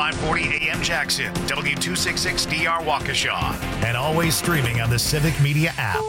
540 AM Jackson, W266DR Waukesha, and always streaming on the Civic Media app.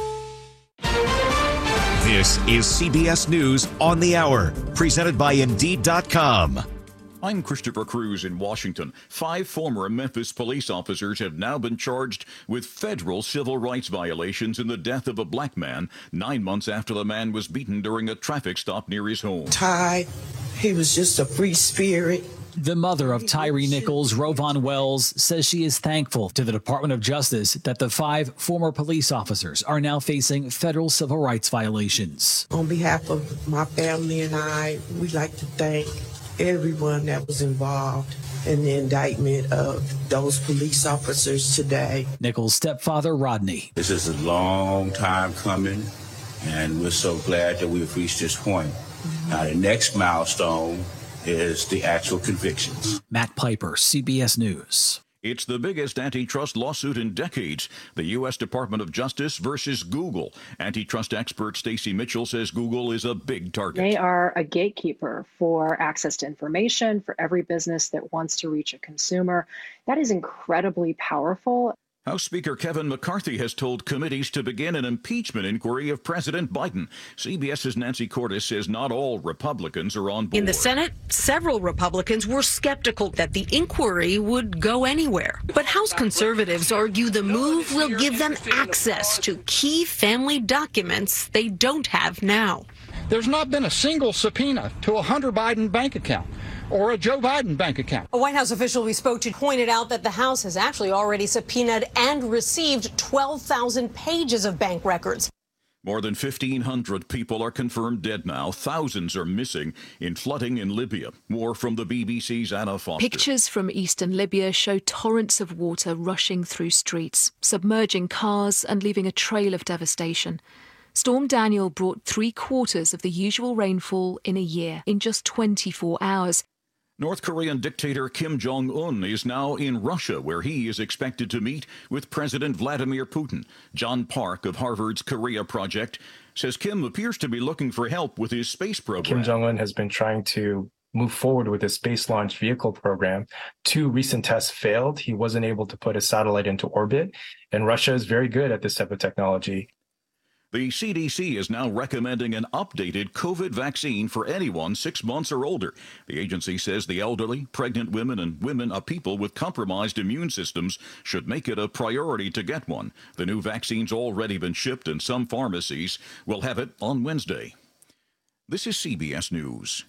This is CBS News on the Hour, presented by Indeed.com. I'm Christopher Cruz in Washington. 5 former Memphis police officers have now been charged with federal civil rights violations in the death of a black man 9 months after the man was beaten during a traffic stop near his home. Ty, he was just a free spirit. The mother of Tyree Nichols, Rovon Wells, says she is thankful to the Department of Justice that the 5 former police officers are now facing federal civil rights violations. On behalf of my family and I, we'd like to thank everyone that was involved in the indictment of those police officers today. Nichols' stepfather, Rodney. This is a long time coming, and we're so glad that we've reached this point. Now, the next milestone is the actual convictions. Matt Piper, CBS News. It's the biggest antitrust lawsuit in decades. The U.S. Department of Justice versus Google. Antitrust expert Stacey Mitchell says Google is a big target. They are a gatekeeper for access to information for every business that wants to reach a consumer. That is incredibly powerful. House Speaker Kevin McCarthy has told committees to begin an impeachment inquiry of President Biden. CBS's Nancy Cordes says not all Republicans are on board. In the Senate, several Republicans were skeptical that the inquiry would go anywhere. But House conservatives argue the move will give them access to key family documents they don't have now. There's not been a single subpoena to a Hunter Biden bank account or a Joe Biden bank account. A White House official we spoke to pointed out that the House has actually already subpoenaed and received 12,000 pages of bank records. More than 1,500 people are confirmed dead now. Thousands are missing in flooding in Libya. More from the BBC's Anna Foster. Pictures from eastern Libya show torrents of water rushing through streets, submerging cars and leaving a trail of devastation. Storm Daniel brought 3/4 of the usual rainfall in a year in just 24 hours. North Korean dictator Kim Jong-un is now in Russia, where he is expected to meet with President Vladimir Putin. John Park of Harvard's Korea Project says Kim appears to be looking for help with his space program. Kim Jong-un has been trying to move forward with his space launch vehicle program. 2 recent tests failed. He wasn't able to put a satellite into orbit, and Russia is very good at this type of technology. The CDC is now recommending an updated COVID vaccine for anyone 6 months or older. The agency says the elderly, pregnant women, and people with compromised immune systems should make it a priority to get one. The new vaccine's already been shipped, and some pharmacies will have it on Wednesday. This is CBS News.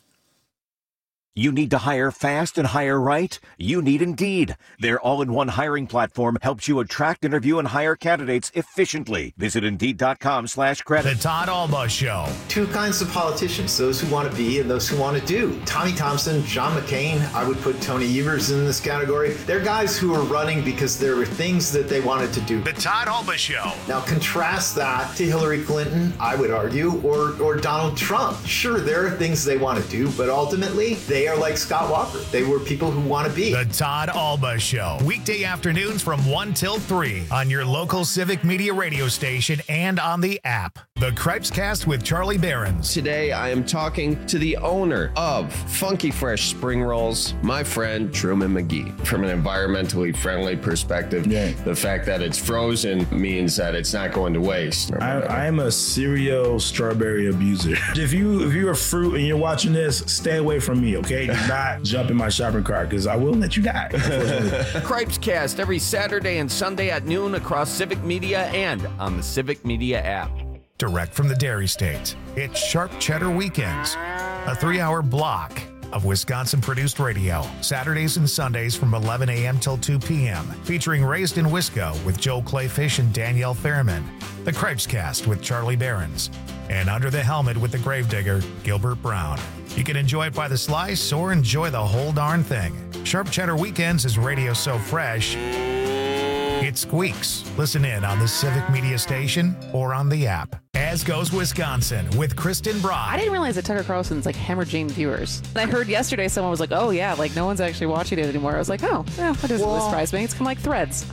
You need to hire fast and hire right? You need Indeed. Their all-in-one hiring platform helps you attract, interview, and hire candidates efficiently. Visit Indeed.com/credit. The Todd Alba Show. 2 kinds of politicians, those who want to be and those who want to do. Tommy Thompson, John McCain, I would put Tony Evers in this category. They're guys who are running because there were things that they wanted to do. The Todd Alba Show. Now contrast that to Hillary Clinton, I would argue, or Donald Trump. Sure, there are things they want to do, but ultimately, they are like Scott Walker. They were people who want to be. The Todd Alba Show. Weekday afternoons from 1 till 3 on your local Civic Media radio station and on the app. The Crepescast with Charlie Behrens. Today, I am talking to the owner of Funky Fresh Spring Rolls, my friend Truman McGee. From an environmentally friendly perspective, the fact that it's frozen means that it's not going to waste. I am a serial strawberry abuser. If you're a fruit and you're watching this, stay away from me, okay? Do not jump in my shopping cart because I will let you die. Crepescast every Saturday and Sunday at noon across Civic Media and on the Civic Media app. Direct from the Dairy State, it's Sharp Cheddar Weekends, a 3-hour block of Wisconsin-produced radio, Saturdays and Sundays from 11 a.m. till 2 p.m., featuring Raised in Wisco with Joel Clayfish and Danielle Fairman, The Crepescast with Charlie Behrens, and Under the Helmet with the Gravedigger, Gilbert Brown. You can enjoy it by the slice or enjoy the whole darn thing. Sharp Cheddar Weekends is radio so fresh, it squeaks. Listen in on the Civic Media station or on the app. As Goes Wisconsin with Kristen I Bride. didn't realize that Tucker Carlson's like hemorrhaging viewers. I heard yesterday someone was like, oh yeah, like no one's actually watching it anymore. I was like, oh, yeah, that doesn't really surprise me. It's kind of like Threads.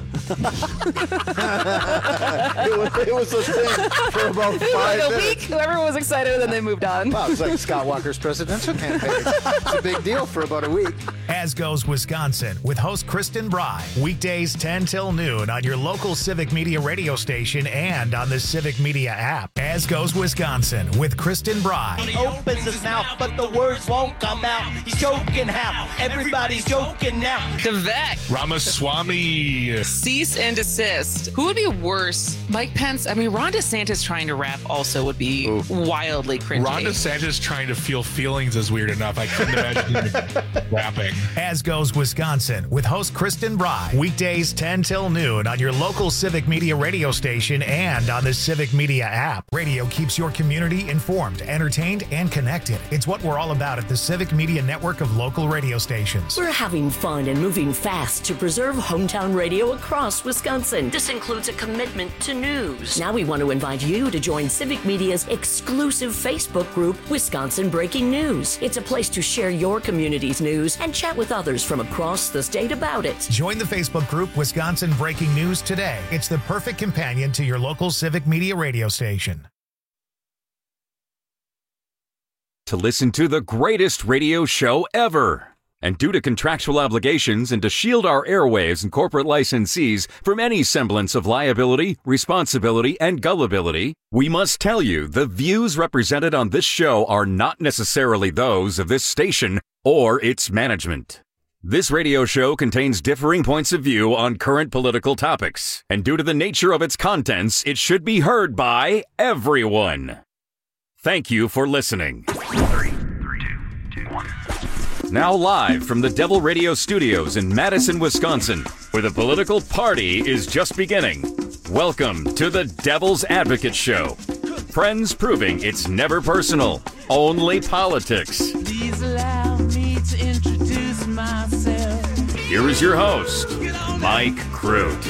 it was a thing for about 5 like a minutes. week, everyone was excited, and then they moved on. Wow, it's like Scott Walker's presidential campaign. It's a big deal for about a week. As Goes Wisconsin with host Kristen Bride. Weekdays 10 till noon on your local Civic Media radio station and on the Civic Media app. As Goes Wisconsin with Kristen Bride. He opens his mouth, but the words won't come out. He's joking how? Everybody's joking now. Vivek Ramaswamy. Cease and desist. Who would be worse? Mike Pence? I mean, Ron DeSantis trying to rap also would be wildly cringy. Ron DeSantis trying to feel feelings is weird enough. I couldn't imagine him rapping. As Goes Wisconsin with host Kristen Bride. Weekdays 10 till noon on your local Civic Media radio station and on the Civic Media app. Radio keeps your community informed, entertained, and connected. It's what we're all about at the Civic Media network of local radio stations. We're having fun and moving fast to preserve hometown radio across Wisconsin. This includes a commitment to news. Now we want to invite you to join Civic Media's exclusive Facebook group, Wisconsin Breaking News. It's a place to share your community's news and chat with others from across the state about it. Join the Facebook group Wisconsin Breaking News today. It's the perfect companion to your local Civic Media radio station. To listen to the greatest radio show ever. And due to contractual obligations and to shield our airwaves and corporate licensees from any semblance of liability, responsibility, and gullibility, we must tell you the views represented on this show are not necessarily those of this station or its management. This radio show contains differing points of view on current political topics, and due to the nature of its contents, it should be heard by everyone. Thank you for listening. 3, 2, 1. Now live from the Devil Radio Studios in Madison, Wisconsin, where the political party is just beginning. Welcome to the Devil's Advocate Show. Friends proving it's never personal, only politics. Please allow me to introduce myself. Here is your host, Mike Crute.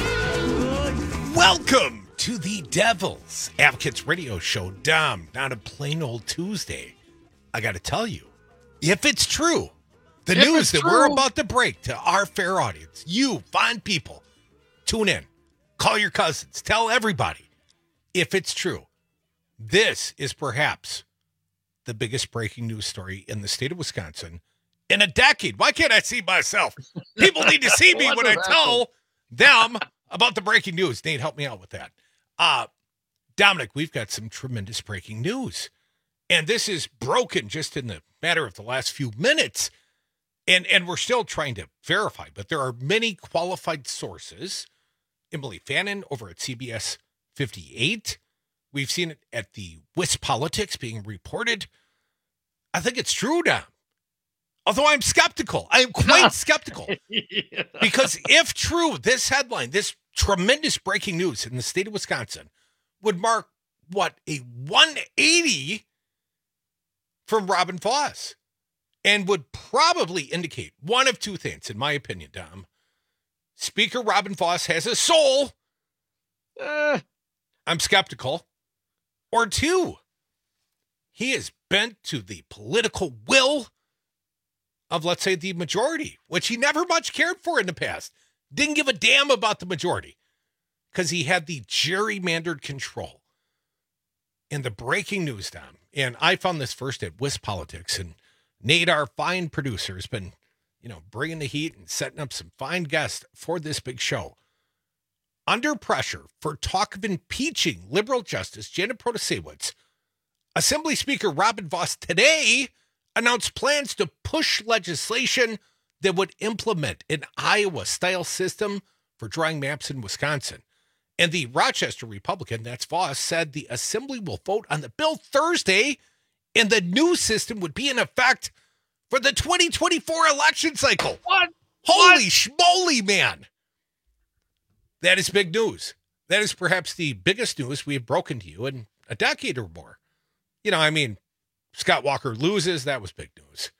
Welcome to the Devil's Advocates Radio Show. Dom, not a plain old Tuesday. I got to tell you, if it's true, the news that we're about to break to our fair audience, you fine people, tune in, call your cousins, tell everybody. If it's true, this is perhaps the biggest breaking news story in the state of Wisconsin in a decade. Why can't I see myself? People need to see me when I tell them about the breaking news. Nate, help me out with that. Dominic, we've got some tremendous breaking news. And this is broken just in the matter of the last few minutes. And we're still trying to verify, but there are many qualified sources. Emily Fannin over at CBS 58. We've seen it at the WisPolitics being reported. I think it's true, Dom. Although I'm skeptical. I am quite skeptical. Yeah. Because if true, this headline, this tremendous breaking news in the state of Wisconsin would mark, what, a 180 from Robin Voss. And would probably indicate one of two things, in my opinion, Dom. Speaker Robin Voss has a soul. I'm skeptical. Or two, he is bent to the political will of, let's say, the majority, which he never much cared for in the past. Didn't give a damn about the majority because he had the gerrymandered control. And the breaking news, Dom, and I found this first at WisPolitics, and Nate, our fine producer, has been, bringing the heat and setting up some fine guests for this big show. Under pressure for talk of impeaching liberal Justice Janet Protasiewicz, Assembly Speaker Robin Voss today announced plans to push legislation that would implement an Iowa-style system for drawing maps in Wisconsin. And the Rochester Republican, that's Voss, said the Assembly will vote on the bill Thursday, and the new system would be in effect for the 2024 election cycle. What? Holy schmoly, man. That is big news. That is perhaps the biggest news we have broken to you in a decade or more. Scott Walker loses. That was big news.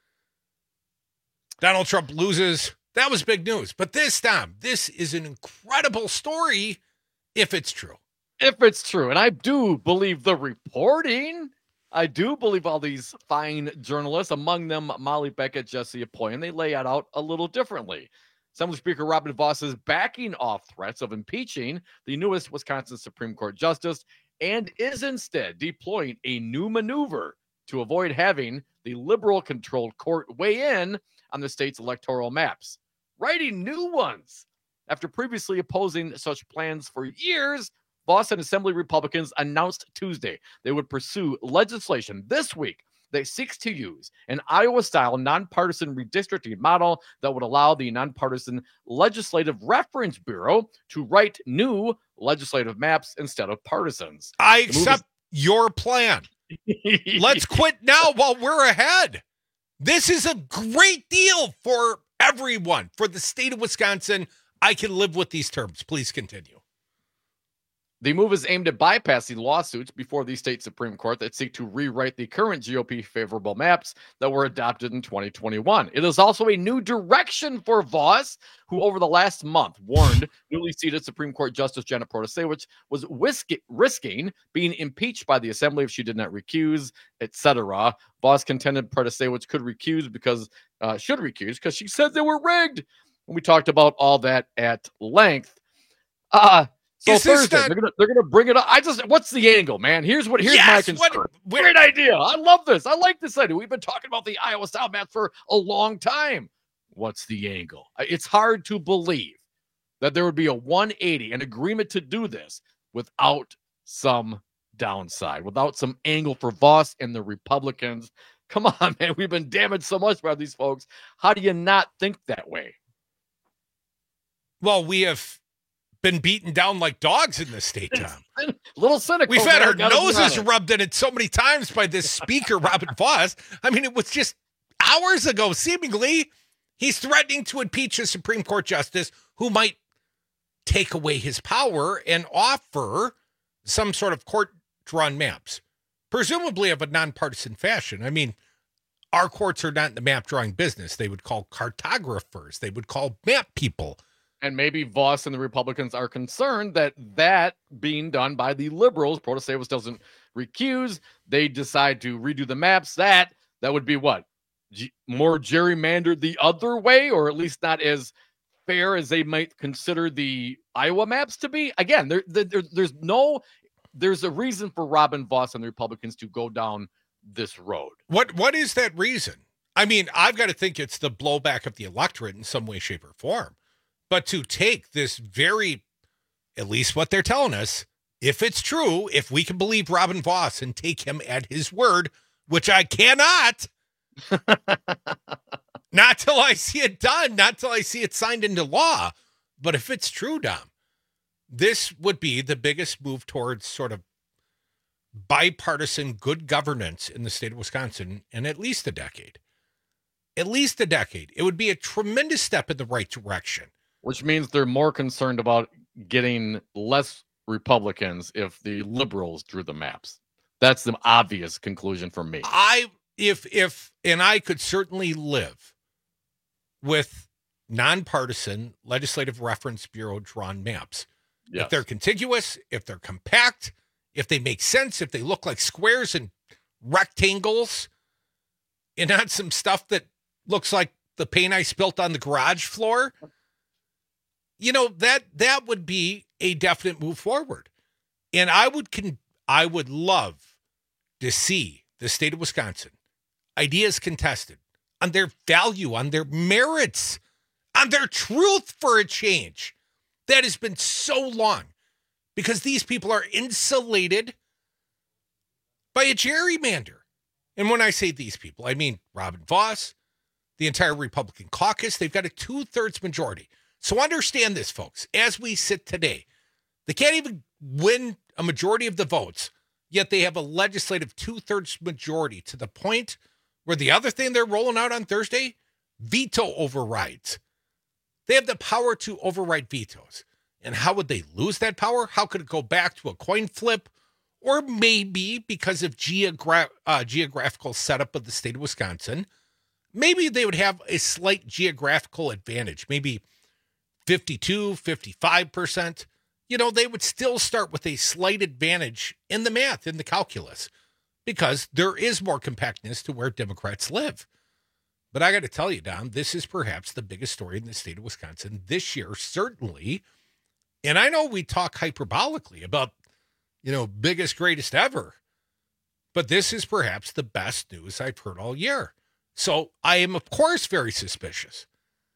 Donald Trump loses. That was big news. But this time, this is an incredible story if it's true. If it's true, and I do believe the reporting, I do believe all these fine journalists, among them Molly Beckett, Jesse Apoyan, they lay it out a little differently. Assembly Speaker Robin Vos is backing off threats of impeaching the newest Wisconsin Supreme Court justice and is instead deploying a new maneuver to avoid having the liberal-controlled court weigh in on the state's electoral maps, writing new ones. After previously opposing such plans for years, Vos and Assembly Republicans announced Tuesday they would pursue legislation this week that seeks to use an Iowa-style nonpartisan redistricting model that would allow the Nonpartisan Legislative Reference Bureau to write new legislative maps instead of partisans. I accept your plan. Let's quit now while we're ahead. This is a great deal for everyone, for the state of Wisconsin. I can live with these terms. Please continue. The move is aimed at bypassing lawsuits before the state Supreme Court that seek to rewrite the current GOP favorable maps that were adopted in 2021. It is also a new direction for Vos, who over the last month warned newly seated Supreme Court Justice Janet Protasewicz was risking being impeached by the Assembly if she did not recuse, etc. Vos contended Protasewicz should recuse because she said they were rigged. And we talked about all that at length. So Thursday, they're gonna bring it up. What's the angle, man? Here's my concern. Great idea. I love this. I like this idea. We've been talking about the Iowa style map for a long time. What's the angle? It's hard to believe that there would be a 180, an agreement to do this without some downside, without some angle for Vos and the Republicans. Come on, man. We've been damaged so much by these folks. How do you not think that way? Well, we have been beaten down like dogs in this state, Tom. A little cynical. We've had our noses rubbed in it so many times by this speaker, Robin Vos. I mean, it was just hours ago, seemingly, he's threatening to impeach a Supreme Court justice who might take away his power and offer some sort of court-drawn maps, presumably of a nonpartisan fashion. I mean, our courts are not in the map-drawing business. They would call cartographers. They would call map people. And maybe Vos and the Republicans are concerned that being done by the liberals, Protasewicz doesn't recuse, they decide to redo the maps. That would be what? More gerrymandered the other way, or at least not as fair as they might consider the Iowa maps to be? Again, there's a reason for Robin Vos and the Republicans to go down this road. What is that reason? I mean, I've got to think it's the blowback of the electorate in some way, shape, or form. But to take this very, at least what they're telling us, if it's true, if we can believe Robin Vos and take him at his word, which I cannot, not till I see it done, not till I see it signed into law. But if it's true, Dom, this would be the biggest move towards sort of bipartisan good governance in the state of Wisconsin in at least a decade. At least a decade. It would be a tremendous step in the right direction. Which means they're more concerned about getting less Republicans if the liberals drew the maps. That's the obvious conclusion for me. If I could certainly live with nonpartisan Legislative Reference Bureau drawn maps. Yes. If they're contiguous, if they're compact, if they make sense, if they look like squares and rectangles, and not some stuff that looks like the paint I spilt on the garage floor. You know, that would be a definite move forward. And I would love to see the state of Wisconsin ideas contested on their value, on their merits, on their truth for a change. That has been so long because these people are insulated by a gerrymander. And when I say these people, I mean Robin Vos, the entire Republican caucus. They've got a 2/3 majority. So understand this, folks. As we sit today, they can't even win a majority of the votes, yet they have a legislative 2/3 majority to the point where the other thing they're rolling out on Thursday, veto overrides. They have the power to override vetoes. And how would they lose that power? How could it go back to a coin flip? Or maybe because of geographical setup of the state of Wisconsin, maybe they would have a slight geographical advantage, maybe 52, 55%. they would still start with a slight advantage in the math, in the calculus, because there is more compactness to where Democrats live. But I got to tell you, Dom, this is perhaps the biggest story in the state of Wisconsin this year, certainly. And I know we talk hyperbolically about, biggest, greatest ever, but this is perhaps the best news I've heard all year. So I am, of course, very suspicious.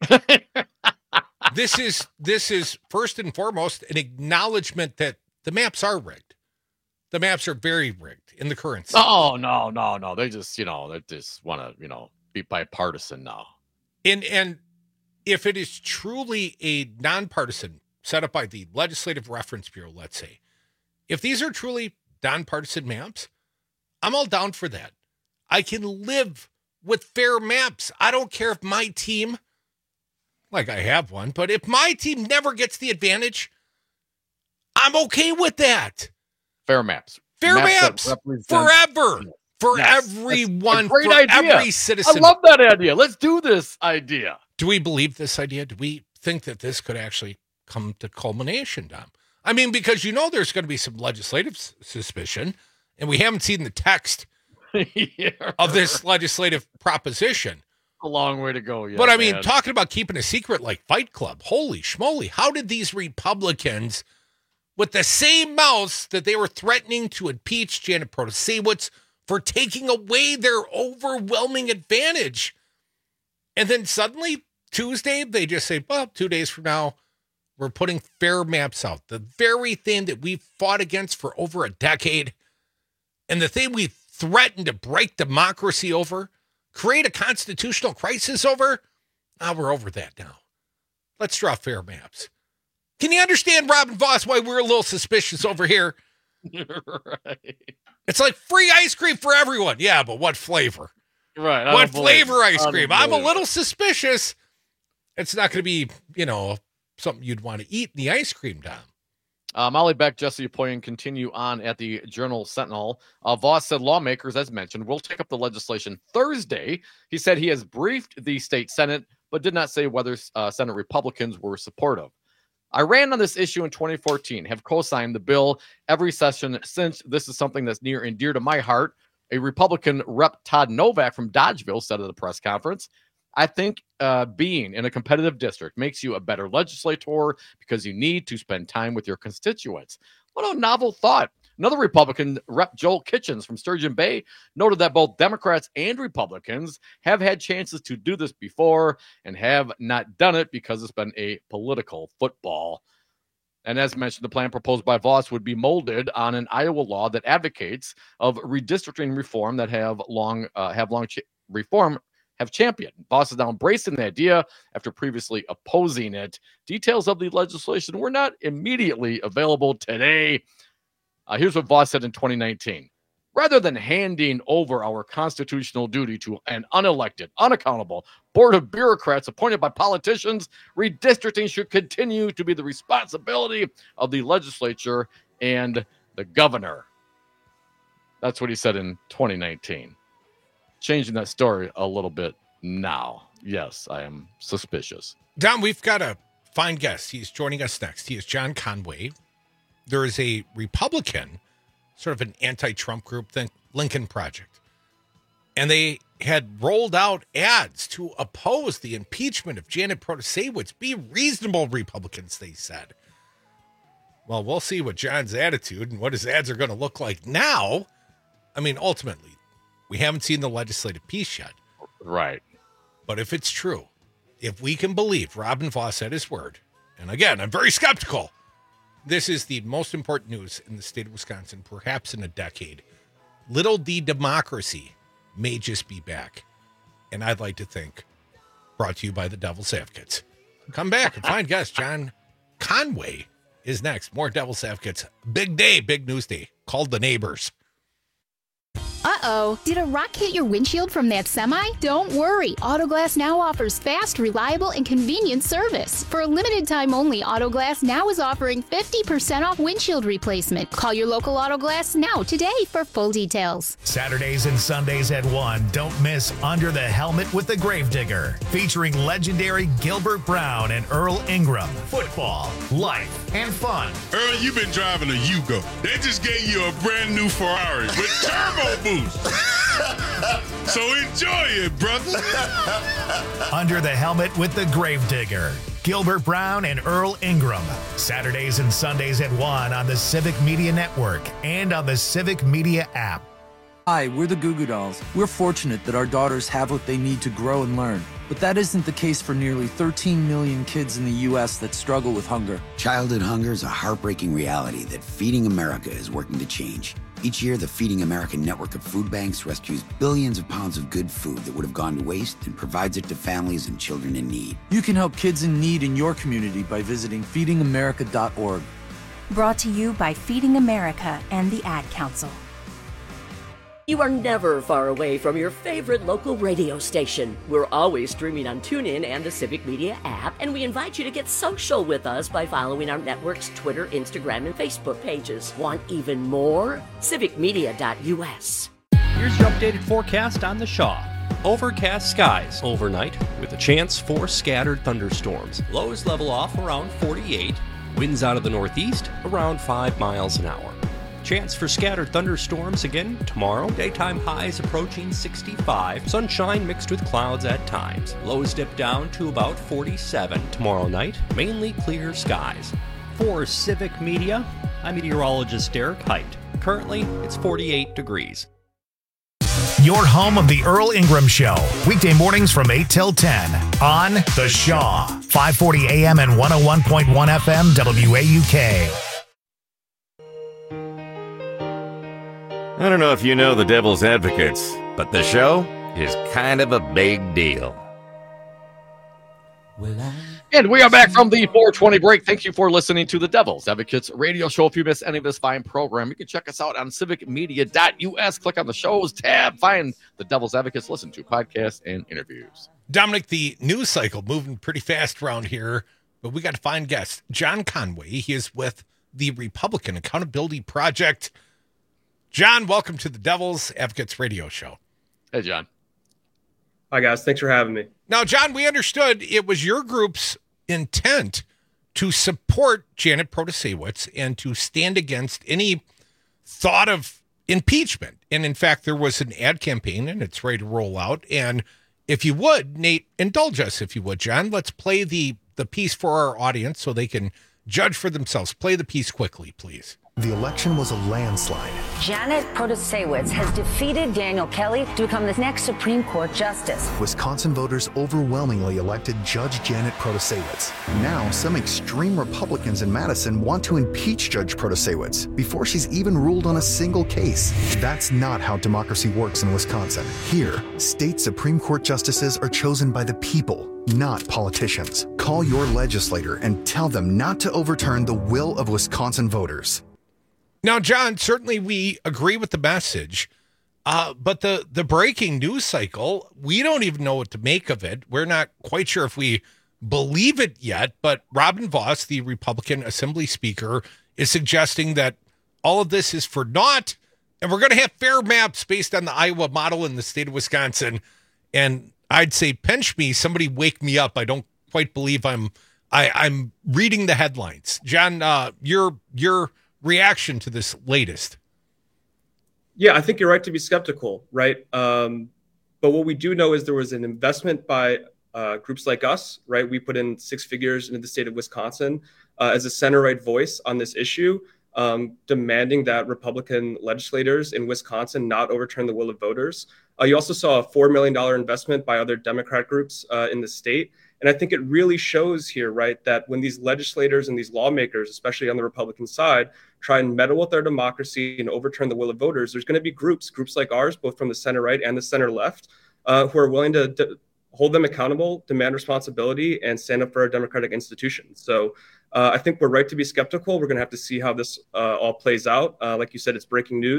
This is first and foremost an acknowledgement that the maps are rigged. The maps are very rigged in the current state. Oh, no. They just, they just want to, be bipartisan now. And if it is truly a nonpartisan set up by the Legislative Reference Bureau, let's say, if these are truly nonpartisan maps, I'm all down for that. I can live with fair maps. I don't care if my team, like I have one, but if my team never gets the advantage, I'm okay with that. Fair maps. Fair maps forever. For everyone, for idea. Every citizen. I love that idea. Let's do this idea. Do we believe this idea? Do we think that this could actually come to culmination, Dom? I mean, because there's going to be some legislative suspicion, and we haven't seen the text of this legislative proposition. A long way to go, yeah. But I mean, talking about keeping a secret like Fight Club, holy schmoly, how did these Republicans, with the same mouths that they were threatening to impeach Janet Protasiewicz for taking away their overwhelming advantage, and then suddenly Tuesday, they just say, well, 2 days from now, we're putting fair maps out. The very thing that we've fought against for over a decade, and the thing we threatened to break democracy over, create a constitutional crisis over, we're over that now. Let's draw fair maps. Can you understand, Robin Voss, why we're a little suspicious over here? Right. It's like free ice cream for everyone. Yeah, but what flavor? Right. What flavor ice cream? I'm a little suspicious. It's not going to be, something you'd want to eat in the ice cream, Dom. Molly Beck, Jesse Apoyan continue on at the Journal Sentinel. Voss said lawmakers, as mentioned, will take up the legislation Thursday. He said he has briefed the state Senate, but did not say whether Senate Republicans were supportive. I ran on this issue in 2014, have co-signed the bill every session since. This is something that's near and dear to my heart. A Republican Rep. Todd Novak from Dodgeville said at the press conference, I think being in a competitive district makes you a better legislator because you need to spend time with your constituents. What a novel thought. Another Republican, Rep. Joel Kitchens from Sturgeon Bay, noted that both Democrats and Republicans have had chances to do this before and have not done it because it's been a political football. And as mentioned, the plan proposed by Voss would be molded on an Iowa law that advocates of redistricting reform that have championed. Voss is now embracing the idea after previously opposing it. Details of the legislation were not immediately available today. Here's what Voss said in 2019. Rather than handing over our constitutional duty to an unelected, unaccountable board of bureaucrats appointed by politicians, redistricting should continue to be the responsibility of the legislature and the governor. That's what he said in 2019. Changing that story a little bit now. Yes, I am suspicious. Don, we've got a fine guest. He's joining us next. He is John Conway. There is a Republican, sort of an anti-Trump group, think Lincoln Project. And they had rolled out ads to oppose the impeachment of Janet Protasiewicz. Be reasonable, Republicans, they said. Well, we'll see what John's attitude and what his ads are going to look like now. I mean, ultimately, we haven't seen the legislative piece yet. Right. But if it's true, if we can believe Robin Voss at his word, and again, I'm very skeptical, this is the most important news in the state of Wisconsin, perhaps in a decade. Little D democracy may just be back. And I'd like to think brought to you by the Devil's Advocates. Come back and find guest John Conway is next. More Devil's Advocates. Big day, big news day. Called the neighbors. Uh-oh. Did a rock hit your windshield from that semi? Don't worry. Autoglass Now offers fast, reliable, and convenient service. For a limited time only, Autoglass Now is offering 50% off windshield replacement. Call your local Autoglass Now today for full details. Saturdays and Sundays at 1. Don't miss Under the Helmet with the Gravedigger, featuring legendary Gilbert Brown and Earl Ingram. Football, life, and fun. Earl, you've been driving a Yugo. They just gave you a brand new Ferrari with turbo boost. So enjoy it, brother. Under the Helmet with the Gravedigger, Gilbert Brown and Earl Ingram. Saturdays and Sundays at 1 on the Civic Media Network and on the Civic Media app. Hi, we're the Goo Goo Dolls. We're fortunate that our daughters have what they need to grow and learn. But that isn't the case for nearly 13 million kids in the U.S. that struggle with hunger. Childhood hunger is a heartbreaking reality that Feeding America is working to change. Each year, the Feeding America network of food banks rescues billions of pounds of good food that would have gone to waste and provides it to families and children in need. You can help kids in need in your community by visiting feedingamerica.org. Brought to you by Feeding America and the Ad Council. You are never far away from your favorite local radio station. We're always streaming on TuneIn and the Civic Media app, and we invite you to get social with us by following our network's Twitter, Instagram, and Facebook pages. Want even more? civicmedia.us. Here's your updated forecast on the Shaw. Overcast skies overnight with a chance for scattered thunderstorms. Lows level off around 48. Winds out of the northeast around 5 miles an hour. Chance for scattered thunderstorms again tomorrow. Daytime highs approaching 65. Sunshine mixed with clouds at times. Lows dip down to about 47 tomorrow night. Mainly clear skies. For Civic Media, I'm meteorologist Derek Height. Currently, it's 48 degrees. Your home of the Earl Ingram Show. Weekday mornings from 8 till 10 on The Shaw. 540 AM and 101.1 FM WAUK. I don't know if you know the Devil's Advocates, but the show is kind of a big deal. And we are back from the 420 break. Thank you for listening to the Devil's Advocates radio show. If you missed any of this fine program, you can check us out on civicmedia.us. Click on the shows tab, find the Devil's Advocates, listen to podcasts and interviews. Dominic, the news cycle moving pretty fast around here, but we got to find guests. John Conway, he is with the Republican Accountability Project. John, welcome to the Devil's Advocates radio show. Hey, John. Hi, guys. Thanks for having me. Now, John, we understood it was your group's intent to support Janet Protasiewicz and to stand against any thought of impeachment. And in fact, there was an ad campaign and it's ready to roll out. And if you would, Nate, indulge us, if you would, John. Let's play the piece for our audience so they can judge for themselves. Play the piece quickly, please. The election was a landslide. Janet Protasiewicz has defeated Daniel Kelly to become the next Supreme Court justice. Wisconsin voters overwhelmingly elected Judge Janet Protasiewicz. Now, some extreme Republicans in Madison want to impeach Judge Protasiewicz before she's even ruled on a single case. That's not how democracy works in Wisconsin. Here, state Supreme Court justices are chosen by the people, not politicians. Call your legislator and tell them not to overturn the will of Wisconsin voters. Now, John, certainly we agree with the message, but the breaking news cycle, we don't even know what to make of it. We're not quite sure if we believe it yet, but Robin Vos, the Republican Assembly Speaker, is suggesting that all of this is for naught, and we're going to have fair maps based on the Iowa model in the state of Wisconsin. And I'd say, pinch me, somebody wake me up. I don't quite believe I'm reading the headlines. John, your reaction to this latest? Yeah, I think you're right to be skeptical, right? But what we do know is there was an investment by groups like us, right? We put in 6 figures into the state of Wisconsin as a center-right voice on this issue, demanding that Republican legislators in Wisconsin not overturn the will of voters. You also saw a $4 million investment by other Democrat groups in the state. And I think it really shows here, right, that when these legislators and these lawmakers, especially on the Republican side, try and meddle with our democracy and overturn the will of voters, there's going to be groups like ours, both from the center right and the center left, who are willing to hold them accountable, demand responsibility, and stand up for our democratic institutions. So I think we're right to be skeptical. We're going to have to see how this all plays out. Like you said, it's breaking news.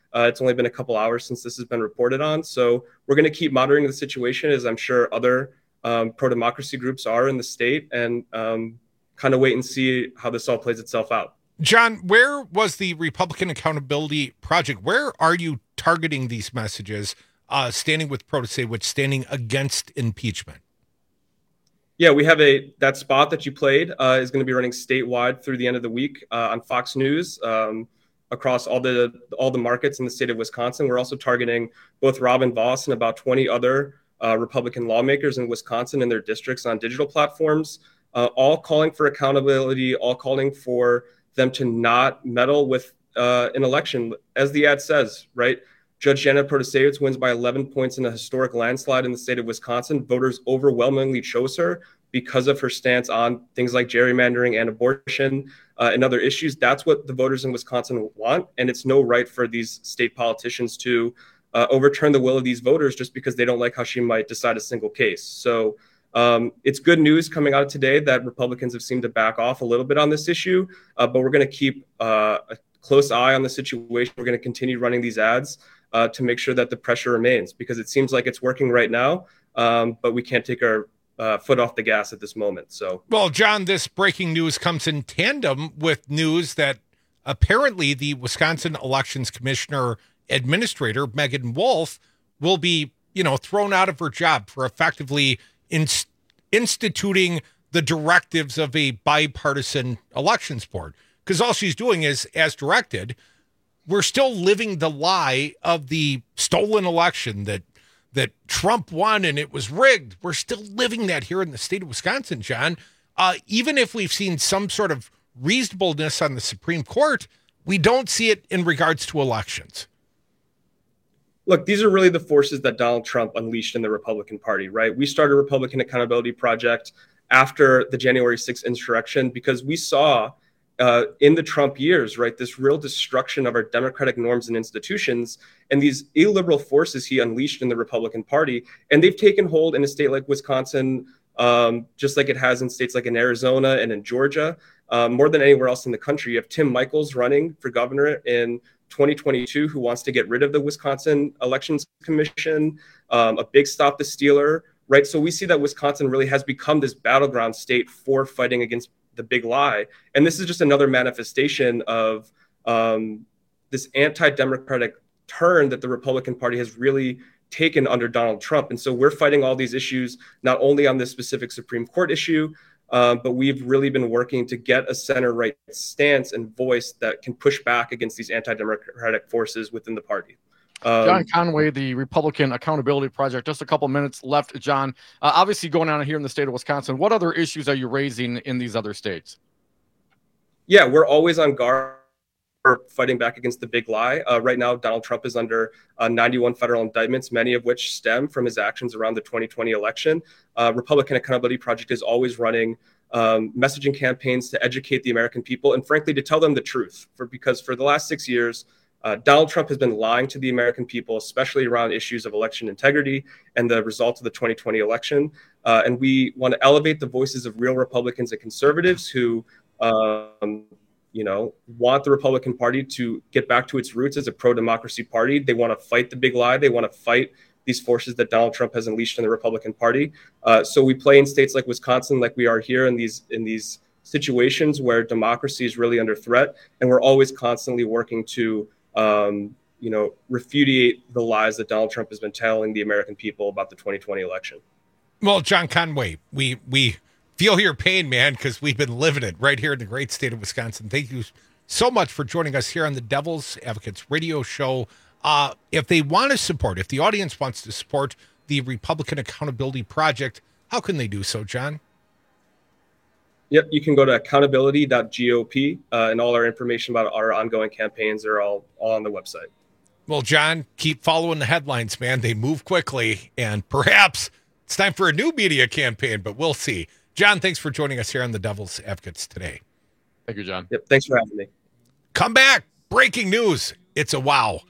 It's only been a couple hours since this has been reported on. So we're going to keep monitoring the situation, as I'm sure other pro-democracy groups are in the state, and kind of wait and see how this all plays itself out. John, where was the Republican Accountability Project? Where are you targeting these messages, standing with Protasewicz, standing against impeachment? Yeah, we have that spot that you played is going to be running statewide through the end of the week on Fox News across all the markets in the state of Wisconsin. We're also targeting both Robin Vos and about 20 other Republican lawmakers in Wisconsin and their districts on digital platforms, all calling for accountability, all calling for them to not meddle with an election. As the ad says, right? Judge Janet Protasewicz wins by 11 points in a historic landslide in the state of Wisconsin. Voters overwhelmingly chose her because of her stance on things like gerrymandering and abortion and other issues. That's what the voters in Wisconsin want. And it's no right for these state politicians to overturn the will of these voters just because they don't like how she might decide a single case. So it's good news coming out of today that Republicans have seemed to back off a little bit on this issue, but we're going to keep a close eye on the situation. We're going to continue running these ads to make sure that the pressure remains, because it seems like it's working right now, but we can't take our foot off the gas at this moment. So, well, John, this breaking news comes in tandem with news that apparently the Wisconsin Elections Commissioner Administrator, Megan Wolf, will be, thrown out of her job for effectively instituting the directives of a bipartisan elections board. Because all she's doing is, as directed, we're still living the lie of the stolen election that Trump won and it was rigged. We're still living that here in the state of Wisconsin, John. Even if we've seen some sort of reasonableness on the Supreme Court, we don't see it in regards to elections. Look, these are really the forces that Donald Trump unleashed in the Republican Party, right? We started a Republican Accountability Project after the January 6th insurrection because we saw in the Trump years, right, this real destruction of our democratic norms and institutions and these illiberal forces he unleashed in the Republican Party. And they've taken hold in a state like Wisconsin, just like it has in states like in Arizona and in Georgia, more than anywhere else in the country. You have Tim Michels running for governor in 2022 who wants to get rid of the Wisconsin Elections Commission, a big Stop the Stealer, right? So we see that Wisconsin really has become this battleground state for fighting against the big lie. And this is just another manifestation of this anti-democratic turn that the Republican Party has really taken under Donald Trump. And so we're fighting all these issues, not only on this specific Supreme Court issue, but we've really been working to get a center-right stance and voice that can push back against these anti-democratic forces within the party. John Conway, the Republican Accountability Project. Just a couple minutes left, John. Obviously going on here in the state of Wisconsin, what other issues are you raising in these other states? Yeah, we're always on guard for fighting back against the big lie. Right now, Donald Trump is under 91 federal indictments, many of which stem from his actions around the 2020 election. Republican Accountability Project is always running messaging campaigns to educate the American people and, frankly, to tell them the truth. Because for the last 6 years, Donald Trump has been lying to the American people, especially around issues of election integrity and the results of the 2020 election. And we want to elevate the voices of real Republicans and conservatives who, want the Republican Party to get back to its roots as a pro-democracy party. They want to fight the big lie. They want to fight these forces that Donald Trump has unleashed in the Republican Party. So we play in states like Wisconsin, like we are here in these situations where democracy is really under threat. And we're always constantly working to repudiate the lies that Donald Trump has been telling the American people about the 2020 election. Well, John Conway, we feel your pain, man, because we've been living it right here in the great state of Wisconsin. Thank you so much for joining us here on the Devil's Advocates radio show. If they want to support, if the audience wants to support the Republican Accountability Project, how can they do so, John? Yep, you can go to accountability.gop, and all our information about our ongoing campaigns are all on the website. Well, John, keep following the headlines, man. They move quickly, and perhaps it's time for a new media campaign, but we'll see. John, thanks for joining us here on the Devil's Advocates today. Thank you, John. Yep, thanks for having me. Come back. Breaking news. It's a wow.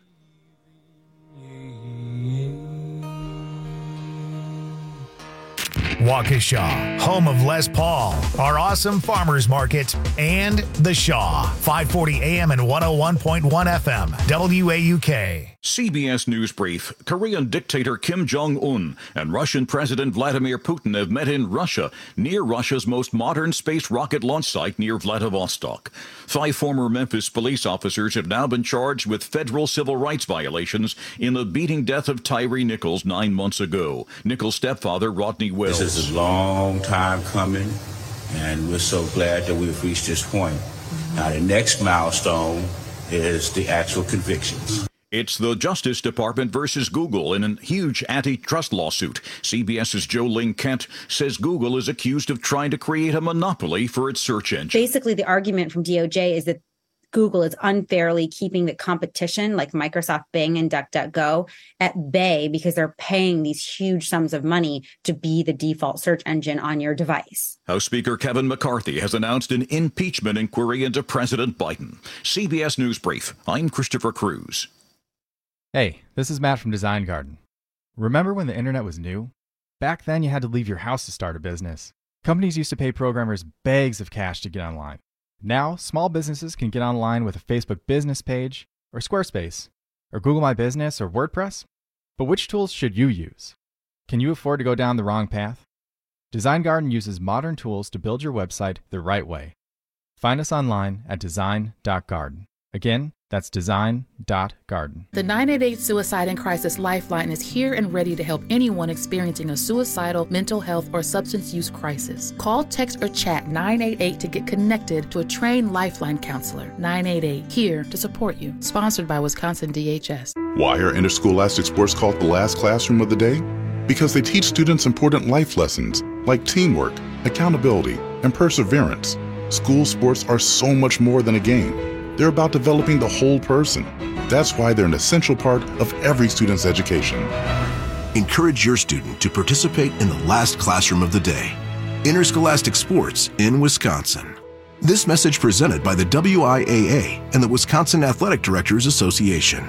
Waukesha, home of Les Paul, our awesome farmers market, and The Shaw, 540 AM and 101.1 FM, WAUK. CBS News Brief. Korean dictator Kim Jong-un and Russian President Vladimir Putin have met in Russia, near Russia's most modern space rocket launch site near Vladivostok. 5 former Memphis police officers have now been charged with federal civil rights violations in the beating death of Tyree Nichols 9 months ago. Nichols' stepfather, Rodney Wells. This is a long time coming, and we're so glad that we've reached this point. Now, the next milestone is the actual convictions. It's the Justice Department versus Google in a huge antitrust lawsuit. CBS's Jo Ling Kent says Google is accused of trying to create a monopoly for its search engine. Basically, the argument from DOJ is that Google is unfairly keeping the competition like Microsoft Bing and DuckDuckGo at bay because they're paying these huge sums of money to be the default search engine on your device. House Speaker Kevin McCarthy has announced an impeachment inquiry into President Biden. CBS News Brief. I'm Christopher Cruz. Hey, this is Matt from Design Garden. Remember when the internet was new? Back then, you had to leave your house to start a business. Companies used to pay programmers bags of cash to get online. Now, small businesses can get online with a Facebook business page, or Squarespace, or Google My Business, or WordPress. But which tools should you use? Can you afford to go down the wrong path? Design Garden uses modern tools to build your website the right way. Find us online at design.garden. Again, that's design.garden. The 988 Suicide and Crisis Lifeline is here and ready to help anyone experiencing a suicidal, mental health, or substance use crisis. Call, text, or chat 988 to get connected to a trained Lifeline counselor. 988, here to support you. Sponsored by Wisconsin DHS. Why are interscholastic sports called the last classroom of the day? Because they teach students important life lessons like teamwork, accountability, and perseverance. School sports are so much more than a game. They're about developing the whole person. That's why they're an essential part of every student's education. Encourage your student to participate in the last classroom of the day. Interscholastic sports in Wisconsin. This message presented by the WIAA and the Wisconsin Athletic Directors Association.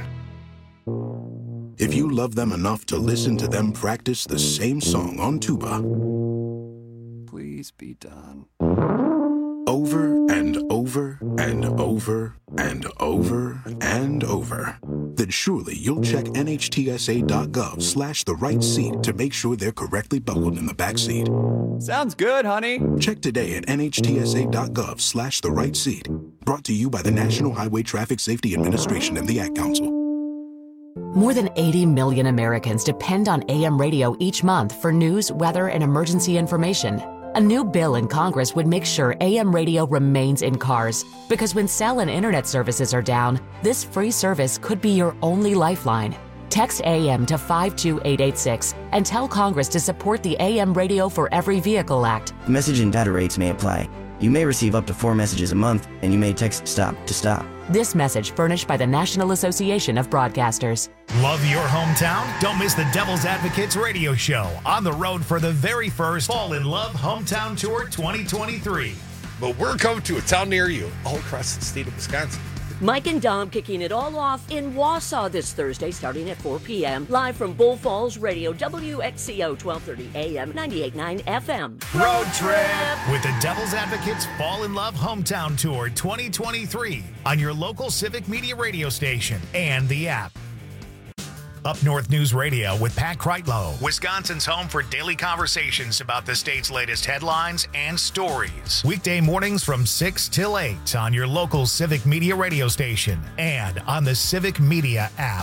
If you love them enough to listen to them practice the same song on tuba, please be done. Over and over and over and over and over, then surely you'll check nhtsa.gov/the right seat to make sure they're correctly buckled in the back seat. Sounds good, honey. Check today at nhtsa.gov/the right seat. Brought to you by the National Highway Traffic Safety Administration and the Ad Council. More than 80 million Americans depend on AM radio each month for news, weather, and emergency information. A new bill in Congress would make sure AM radio remains in cars, because when cell and internet services are down, this free service could be your only lifeline. Text AM to 52886 and tell Congress to support the AM Radio for Every Vehicle Act. Message and data rates may apply. You may receive up to 4 messages a month, and you may text STOP to stop. This message furnished by the National Association of Broadcasters. Love your hometown? Don't miss the Devil's Advocates radio show on the road for the very first Fall in Love Hometown Tour 2023. But we're coming to a town near you, all across the state of Wisconsin. Mike and Dom kicking it all off in Wausau this Thursday starting at 4 p.m. Live from Bull Falls Radio, WXCO 1230 AM, 98.9 FM. Road trip with the Devil's Advocates Fall in Love Hometown Tour 2023 on your local Civic Media radio station and the app. Up North News Radio with Pat Kreitlow, Wisconsin's home for daily conversations about the state's latest headlines and stories. Weekday mornings from 6 till 8 on your local Civic Media radio station and on the Civic Media app.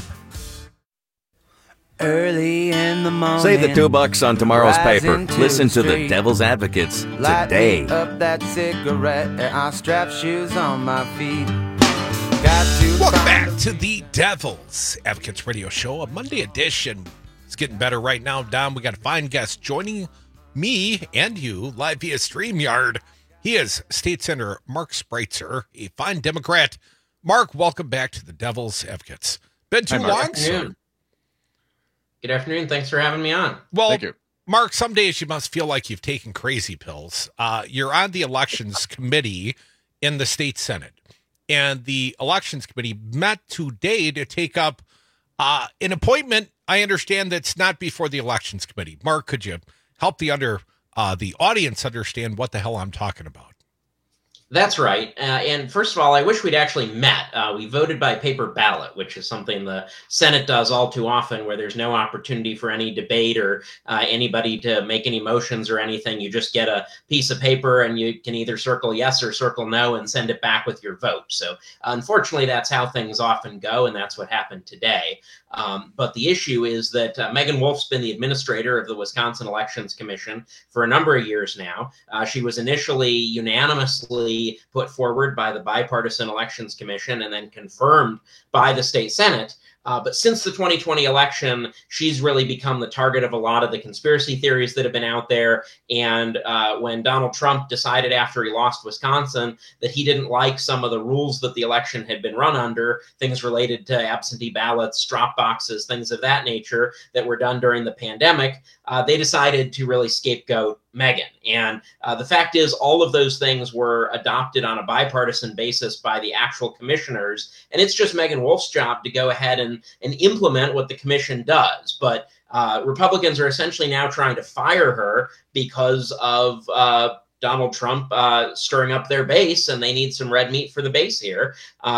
Early in the morning. Save the $2 on tomorrow's paper. Listen to the Devil's Advocates today. Light up that cigarette and I strap shoes on my feet. Welcome back to the Devil's Advocates Radio Show, a Monday edition. It's getting better right now, Dom. We got a fine guest joining me and you live via StreamYard. He is State Senator Mark Spreitzer, a fine Democrat. Mark, welcome back to the Devil's Advocates. Been too long, sir. Good afternoon. Thanks for having me on. Well, thank you. Mark, some days you must feel like you've taken crazy pills. You're on the Elections Committee in the State Senate. And the Elections Committee met today to take up an appointment, I understand, that's not before the Elections Committee. Mark, could you help the the audience understand what the hell I'm talking about. That's right. And first of all, I wish we'd actually met. We voted by paper ballot, which is something the Senate does all too often, where there's no opportunity for any debate or anybody to make any motions or anything. You just get a piece of paper and you can either circle yes or circle no and send it back with your vote. So unfortunately, that's how things often go, and that's what happened today. But the issue is that Megan Wolf's been the administrator of the Wisconsin Elections Commission for a number of years now. She was initially unanimously put forward by the Bipartisan Elections Commission and then confirmed by the state Senate. But since the 2020 election, she's really become the target of a lot of the conspiracy theories that have been out there. And when Donald Trump decided after he lost Wisconsin that he didn't like some of the rules that the election had been run under, things related to absentee ballots, drop boxes, things of that nature that were done during the pandemic, they decided to really scapegoat Megan. And the fact is, all of those things were adopted on a bipartisan basis by the actual commissioners. And it's just Megan Wolf's job to go ahead and implement what the commission does. But Republicans are essentially now trying to fire her because of Donald Trump stirring up their base, and they need some red meat for the base here.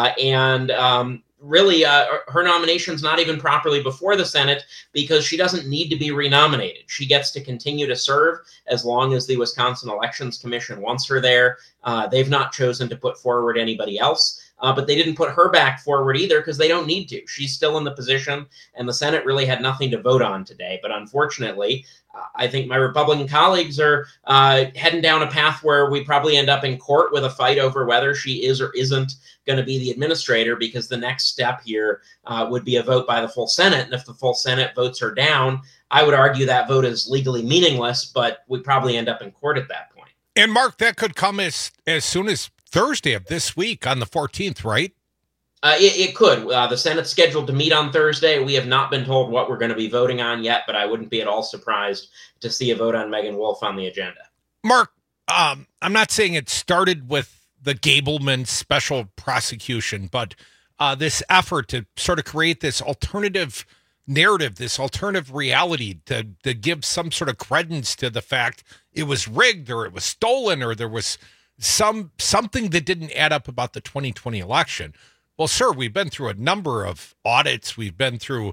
Really, her nomination's not even properly before the Senate because she doesn't need to be renominated. She gets to continue to serve as long as the Wisconsin Elections Commission wants her there. They've not chosen to put forward anybody else. But they didn't put her back forward either because they don't need to. She's still in the position, and the Senate really had nothing to vote on today. But unfortunately, I think my Republican colleagues are heading down a path where we probably end up in court with a fight over whether she is or isn't going to be the administrator, because the next step here would be a vote by the full Senate. And if the full Senate votes her down, I would argue that vote is legally meaningless, but we probably end up in court at that point. And Mark, that could come as soon as Thursday of this week on the 14th, right? It could. The Senate's scheduled to meet on Thursday. We have not been told what we're going to be voting on yet, but I wouldn't be at all surprised to see a vote on Megan Wolf on the agenda. Mark, I'm not saying it started with the Gableman special prosecution, but this effort to sort of create this alternative narrative, this alternative reality to give some sort of credence to the fact it was rigged or it was stolen or there was something that didn't add up about the 2020 election. Well, sir, we've been through a number of audits. We've been through,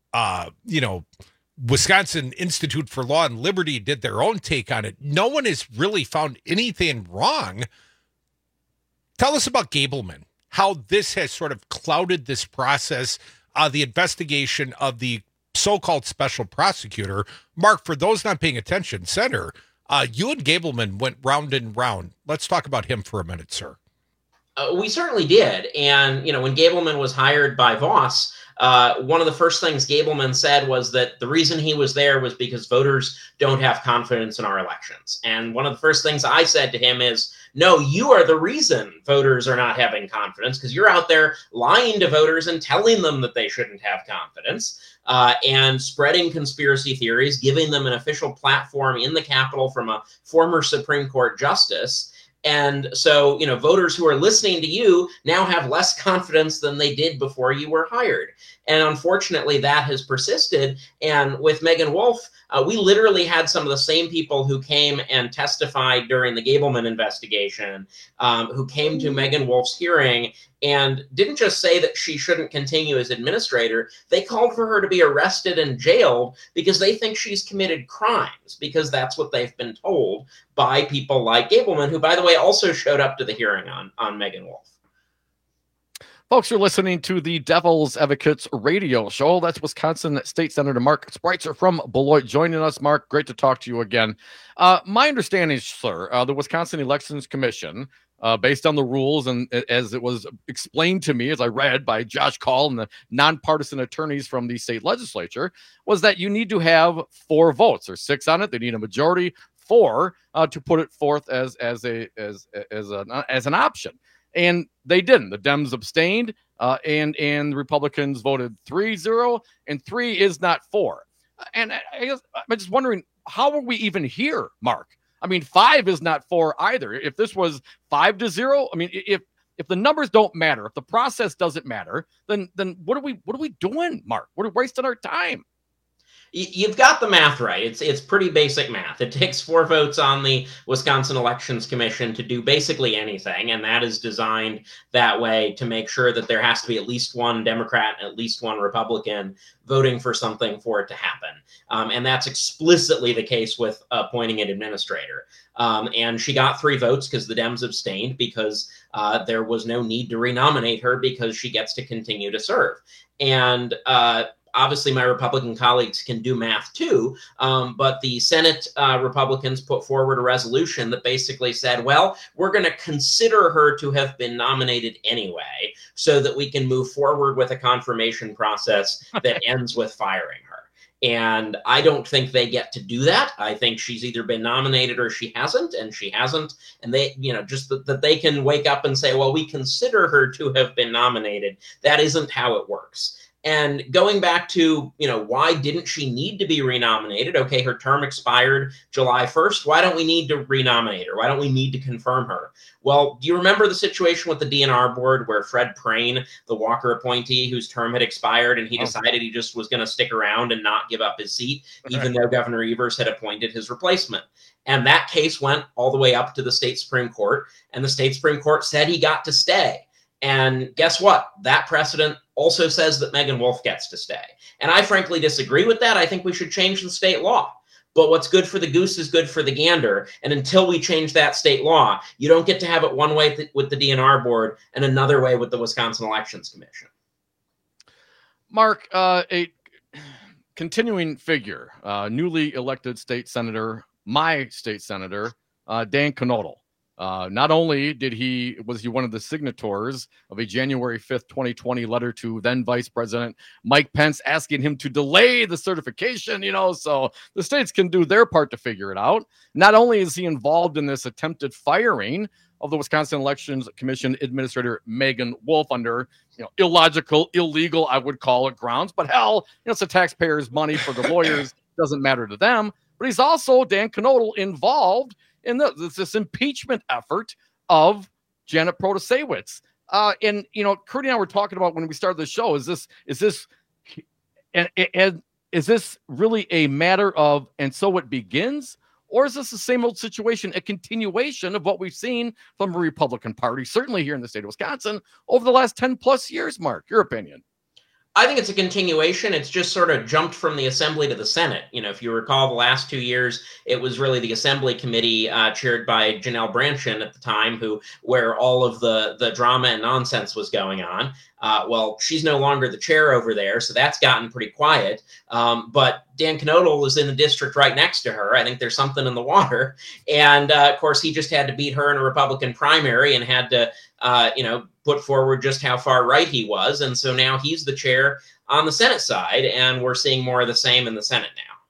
Wisconsin Institute for Law and Liberty did their own take on it. No one has really found anything wrong. Tell us about Gableman, how this has sort of clouded this process, the investigation of the so-called special prosecutor. Mark, for those not paying attention, Senator, you and Gableman went round and round. Let's talk about him for a minute, sir. We certainly did. And, when Gableman was hired by Voss, one of the first things Gableman said was that the reason he was there was because voters don't have confidence in our elections. And one of the first things I said to him is, no, you are the reason voters are not having confidence, because you're out there lying to voters and telling them that they shouldn't have confidence. And spreading conspiracy theories, giving them an official platform in the Capitol from a former Supreme Court justice. And so, voters who are listening to you now have less confidence than they did before you were hired. And unfortunately, that has persisted. And with Megan Wolf, we literally had some of the same people who came and testified during the Gableman investigation, who came to Megan Wolf's hearing and didn't just say that she shouldn't continue as administrator. They called for her to be arrested and jailed because they think she's committed crimes, because that's what they've been told by people like Gableman, who, by the way, also showed up to the hearing on Megan Wolf. Folks, you're listening to the Devil's Advocates radio show. That's Wisconsin State Senator Mark Spreitzer from Beloit joining us. Mark, great to talk to you again. My understanding, sir, the Wisconsin Elections Commission, based on the rules and as it was explained to me, as I read by Josh Call and the nonpartisan attorneys from the state legislature, was that you need to have 4 votes. There's 6 on it. They need a majority 4 to put it forth as an option. And they didn't. The Dems abstained, and the Republicans voted 3-0, and 3 is not 4. And I guess I'm just wondering, how are we even here, Mark? I mean, 5 is not 4 either. If this was 5-0, I mean, if the numbers don't matter, if the process doesn't matter, then what are we doing, Mark? We're wasting our time. You've got the math right. It's pretty basic math. It takes 4 votes on the Wisconsin Elections Commission to do basically anything, and that is designed that way to make sure that there has to be at least one Democrat and at least one Republican voting for something for it to happen. And that's explicitly the case with appointing an administrator. And she got 3 votes because the Dems abstained, because there was no need to renominate her because she gets to continue to serve. And obviously, my Republican colleagues can do math too, but the Senate Republicans put forward a resolution that basically said, well, we're going to consider her to have been nominated anyway, so that we can move forward with a confirmation process that ends with firing her. And I don't think they get to do that. I think she's either been nominated or she hasn't, and she hasn't. And they, just that they can wake up and say, well, we consider her to have been nominated. That isn't how it works. And going back to, why didn't she need to be renominated? Okay, her term expired July 1st. Why don't we need to renominate her? Why don't we need to confirm her? Well, do you remember the situation with the DNR board where Fred Prane, the Walker appointee whose term had expired, and he decided he just was going to stick around and not give up his seat, even though Governor Evers had appointed his replacement? And that case went all the way up to the state Supreme Court, and the state Supreme Court said he got to stay. And guess what? That precedent also says that Megan Wolf gets to stay. And I frankly disagree with that. I think we should change the state law. But what's good for the goose is good for the gander. And until we change that state law, you don't get to have it one way with the DNR board and another way with the Wisconsin Elections Commission. Mark, a continuing figure, newly elected state senator, my state senator, Dan Knodl. Not only was he one of the signatories of a January 5th, 2020 letter to then Vice President Mike Pence asking him to delay the certification, so the states can do their part to figure it out. Not only is he involved in this attempted firing of the Wisconsin Elections Commission Administrator Megan Wolf under, illogical, illegal, I would call it, grounds, but hell, it's the taxpayers' money for the lawyers, doesn't matter to them. But he's also, Dan Knodl, involved in this impeachment effort of Janet Protasewicz. And, Kurt and I were talking about when we started the show, is this really a matter of, and so it begins? Or is this the same old situation, a continuation of what we've seen from the Republican Party, certainly here in the state of Wisconsin, over the last 10 plus years? Mark, your opinion? I think it's a continuation. It's just sort of jumped from the Assembly to the Senate. If you recall, the last 2 years, it was really the Assembly Committee chaired by Janelle Brandtjen at the time, where all of the drama and nonsense was going on. Well, she's no longer the chair over there, so that's gotten pretty quiet. But Dan Knodl is in the district right next to her. I think there's something in the water. And, of course, he just had to beat her in a Republican primary and had to, put forward just how far right he was. And so now he's the chair on the Senate side, and we're seeing more of the same in the Senate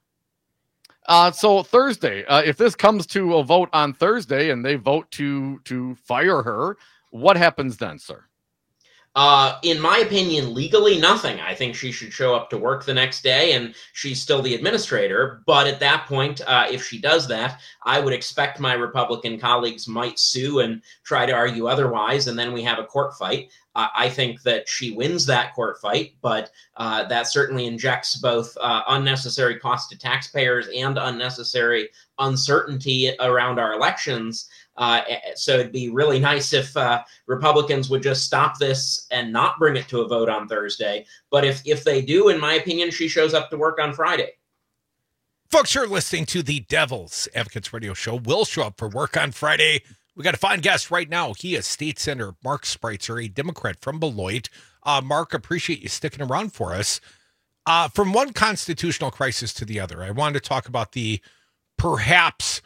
now. So Thursday, if this comes to a vote on Thursday and they vote to fire her, what happens then, sir? In my opinion, legally, nothing. I think she should show up to work the next day, and she's still the administrator. But at that point, if she does that, I would expect my Republican colleagues might sue and try to argue otherwise, and then we have a court fight. I think that she wins that court fight, but that certainly injects both unnecessary cost to taxpayers and unnecessary uncertainty around our elections. So it'd be really nice if Republicans would just stop this and not bring it to a vote on Thursday. But if they do, in my opinion, she shows up to work on Friday. Folks, you're listening to the Devil's Advocates Radio Show. Will show up for work on Friday. We got a fine guest right now. He is State Senator Mark Spreitzer, a Democrat from Beloit. Mark, appreciate you sticking around for us. From one constitutional crisis to the other, I wanted to talk about the perhaps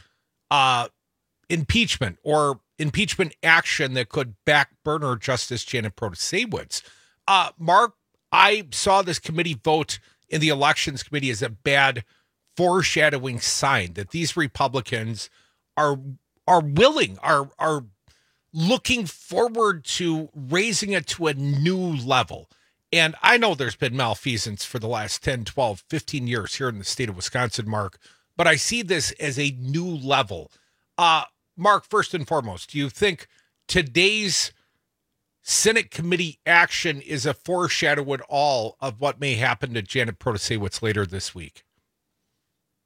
impeachment or impeachment action that could backburner Justice Janet Protasewicz. Mark, I saw this committee vote in the Elections Committee as a bad foreshadowing sign that these Republicans are willing, are looking forward to raising it to a new level. And I know there's been malfeasance for the last 10, 12, 15 years here in the state of Wisconsin, Mark, but I see this as a new level. Mark, first and foremost, do you think today's Senate committee action is a foreshadow at all of what may happen to Janet Protasewicz later this week?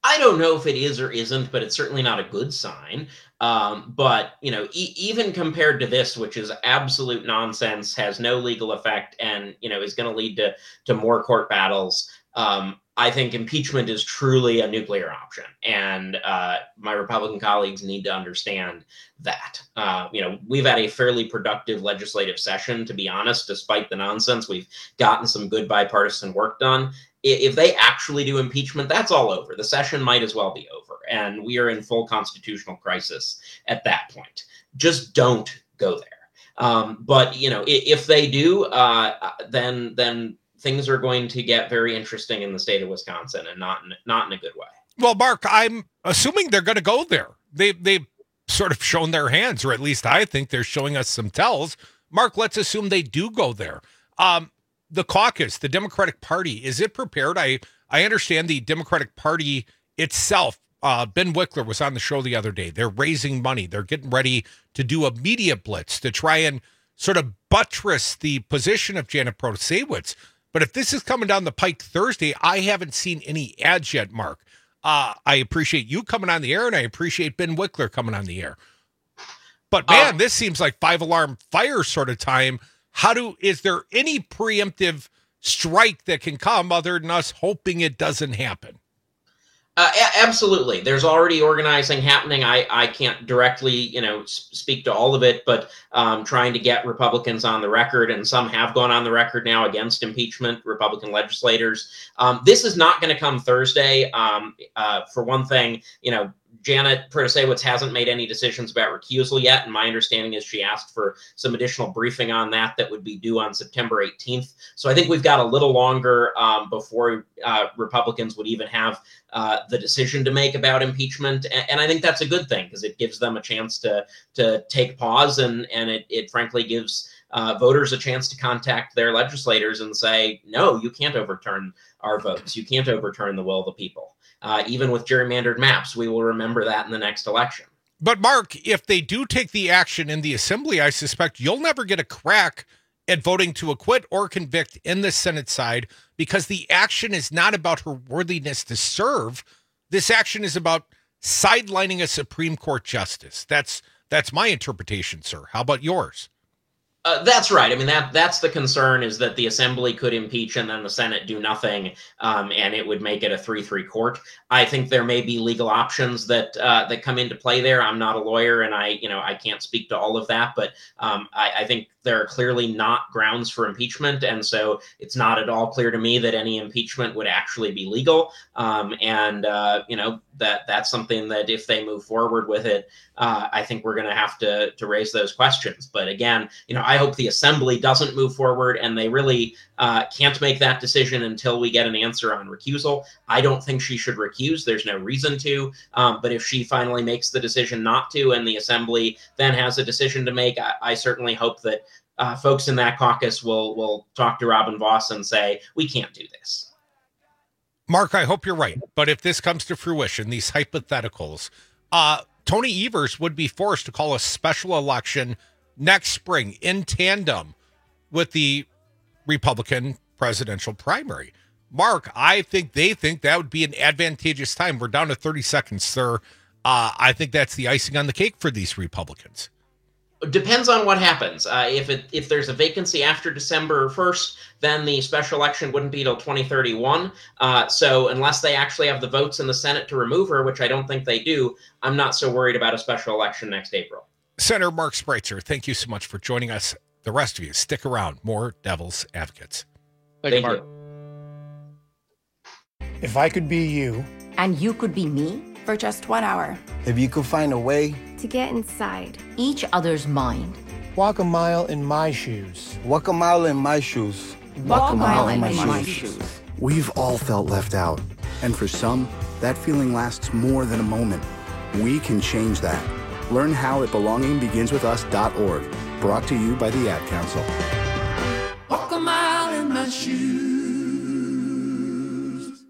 I don't know if it is or isn't, but it's certainly not a good sign. But, even compared to this, which is absolute nonsense, has no legal effect, and, is going to lead to more court battles, I think impeachment is truly a nuclear option. And my Republican colleagues need to understand that. We've had a fairly productive legislative session, to be honest, despite the nonsense. We've gotten some good bipartisan work done. If they actually do impeachment, that's all over. The session might as well be over. And we are in full constitutional crisis at that point. Just don't go there. But, if they do, then things are going to get very interesting in the state of Wisconsin, and not in a good way. Well, Mark, I'm assuming they're going to go there. They've sort of shown their hands, or at least I think they're showing us some tells. Mark, let's assume they do go there. The caucus, the Democratic Party, is it prepared? I understand the Democratic Party itself. Ben Wickler was on the show the other day. They're raising money. They're getting ready to do a media blitz to try and sort of buttress the position of Janet Protasiewicz. But if this is coming down the pike Thursday, I haven't seen any ads yet, Mark. I appreciate you coming on the air, and I appreciate Ben Wickler coming on the air. But, man, this seems like 5-alarm fire sort of time. Is there any preemptive strike that can come other than us hoping it doesn't happen? Absolutely. There's already organizing happening. I can't directly, speak to all of it, but trying to get Republicans on the record, and some have gone on the record now against impeachment, Republican legislators. This is not going to come Thursday. For one thing, Janet Protasiewicz hasn't made any decisions about recusal yet, and my understanding is she asked for some additional briefing on that would be due on September 18th. So I think we've got a little longer before Republicans would even have the decision to make about impeachment, and I think that's a good thing, because it gives them a chance to take pause, and it frankly gives voters a chance to contact their legislators and say, no, you can't overturn our votes. You can't overturn the will of the people. Even with gerrymandered maps, we will remember that in the next election. But, Mark, if they do take the action in the Assembly, I suspect you'll never get a crack at voting to acquit or convict in the Senate side, because the action is not about her worthiness to serve. This action is about sidelining a Supreme Court justice. That's my interpretation, sir. How about yours? That's right. I mean, that's the concern, is that the Assembly could impeach and then the Senate do nothing, and it would make it a 3-3 court. I think there may be legal options that come into play there. I'm not a lawyer, and I can't speak to all of that, but I think there are clearly not grounds for impeachment, and so it's not at all clear to me that any impeachment would actually be legal. That's something that if they move forward with it, I think we're going to have to raise those questions. But again, I hope the Assembly doesn't move forward, and they really can't make that decision until we get an answer on recusal. I don't think she should recuse. There's no reason to. But if she finally makes the decision not to, and the Assembly then has a decision to make, I certainly hope that folks in that caucus will talk to Robin Vos and say, we can't do this. Mark, I hope you're right. But if this comes to fruition, these hypotheticals, Tony Evers would be forced to call a special election next spring in tandem with the Republican presidential primary. Mark, I think they think that would be an advantageous time. We're down to 30 seconds, sir. I think that's the icing on the cake for these Republicans. Depends on what happens. If there's a vacancy after December 1st, then the special election wouldn't be till 2031. So unless they actually have the votes in the Senate to remove her, which I don't think they do, I'm not so worried about a special election next April. Senator Mark Spreitzer, thank you so much for joining us. The rest of you, stick around. More Devil's Advocates. Thank you, Mark. If I could be you. And you could be me? For just 1 hour. If you could find a way. To get inside each other's mind. Walk a mile in my shoes. Walk a mile in my shoes. Walk a mile in my shoes. We've all felt left out. And for some, that feeling lasts more than a moment. We can change that. Learn how at belongingbeginswithus.org. Brought to you by the Ad Council. Walk a mile in my shoes.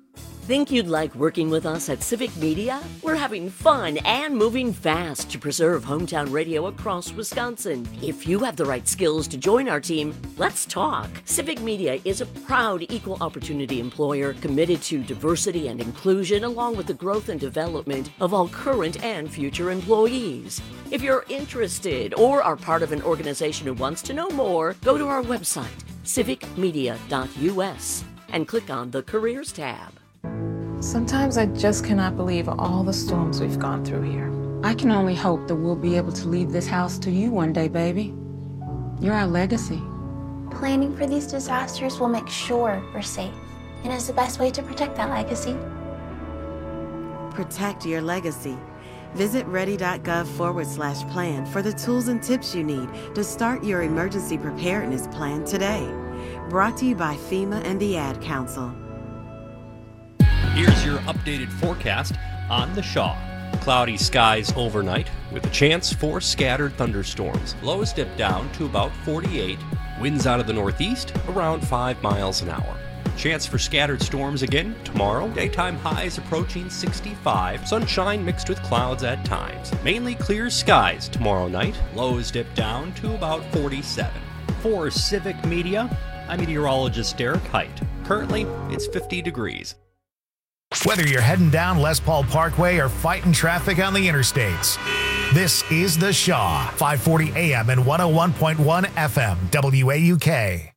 Think you'd like working with us at Civic Media? We're having fun and moving fast to preserve hometown radio across Wisconsin. If you have the right skills to join our team, let's talk. Civic Media is a proud equal opportunity employer committed to diversity and inclusion, along with the growth and development of all current and future employees. If you're interested or are part of an organization who wants to know more, go to our website, civicmedia.us, and click on the Careers tab. Sometimes I just cannot believe all the storms we've gone through here. I can only hope that we'll be able to leave this house to you one day, baby. You're our legacy. Planning for these disasters will make sure we're safe, and is the best way to protect that legacy. Protect your legacy. Visit ready.gov/plan for the tools and tips you need to start your emergency preparedness plan today. Brought to you by FEMA and the Ad Council. Here's your updated forecast on the Shaw. Cloudy skies overnight with a chance for scattered thunderstorms. Lows dip down to about 48. Winds out of the northeast around 5 miles an hour. Chance for scattered storms again tomorrow. Daytime highs approaching 65. Sunshine mixed with clouds at times. Mainly clear skies tomorrow night. Lows dip down to about 47. For Civic Media, I'm meteorologist Derek Height. Currently, it's 50 degrees. Whether you're heading down Les Paul Parkway or fighting traffic on the interstates, this is The Shaw, 540 AM and 101.1 FM, WAUK.